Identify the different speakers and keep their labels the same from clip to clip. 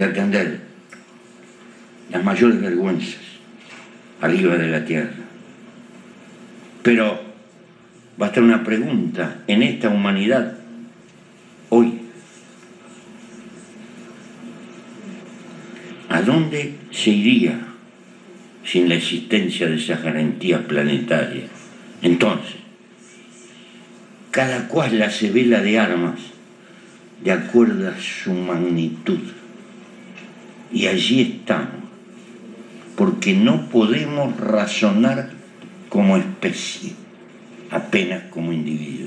Speaker 1: atender las mayores vergüenzas arriba de la tierra. Pero va a estar una pregunta en esta humanidad hoy. ¿A dónde se iría sin la existencia de esas garantías planetarias? Entonces, cada cual la se vela de armas de acuerdo a su magnitud. Y allí estamos, porque no podemos razonar como especie, apenas como individuos.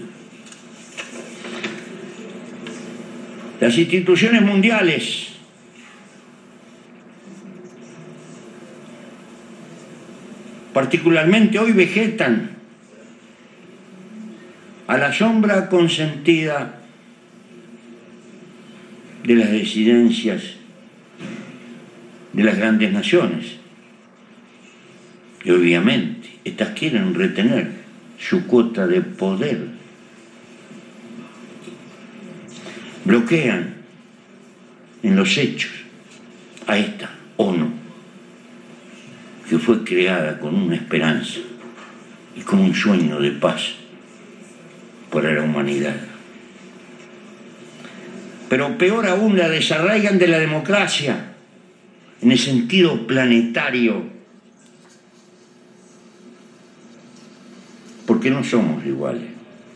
Speaker 1: Las instituciones mundiales particularmente hoy vegetan a la sombra consentida de las disidencias de las grandes naciones. Y obviamente estas quieren retener su cuota de poder. Bloquean en los hechos a esta ONU, que fue creada con una esperanza y con un sueño de paz para la humanidad. Pero peor aún, la desarraigan de la democracia en el sentido planetario, porque no somos iguales.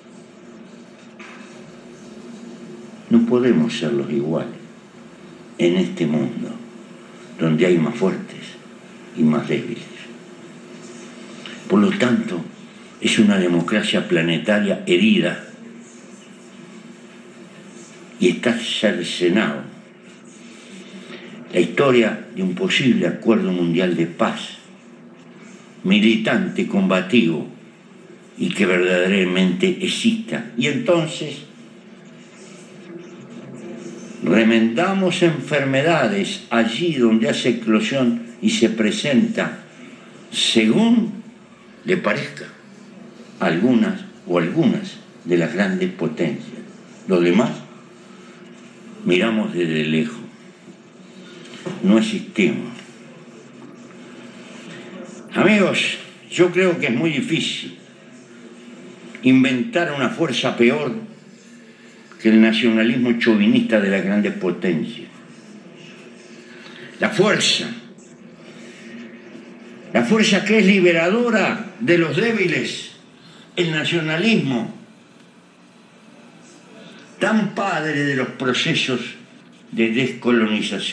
Speaker 1: No podemos ser los iguales en este mundo donde hay más fuertes y más débiles. Por lo tanto, es una democracia planetaria herida y está cercenado la historia de un posible acuerdo mundial de paz, militante, combativo y que verdaderamente exista. Y entonces remendamos enfermedades allí donde hace eclosión y se presenta según le parezca a algunas de las grandes potencias. Los demás miramos desde lejos, no existimos. Amigos, yo creo que es muy difícil inventar una fuerza peor que el nacionalismo chauvinista de las grandes potencias. La fuerza que es liberadora de los débiles, el nacionalismo, tan padre de los procesos de descolonización.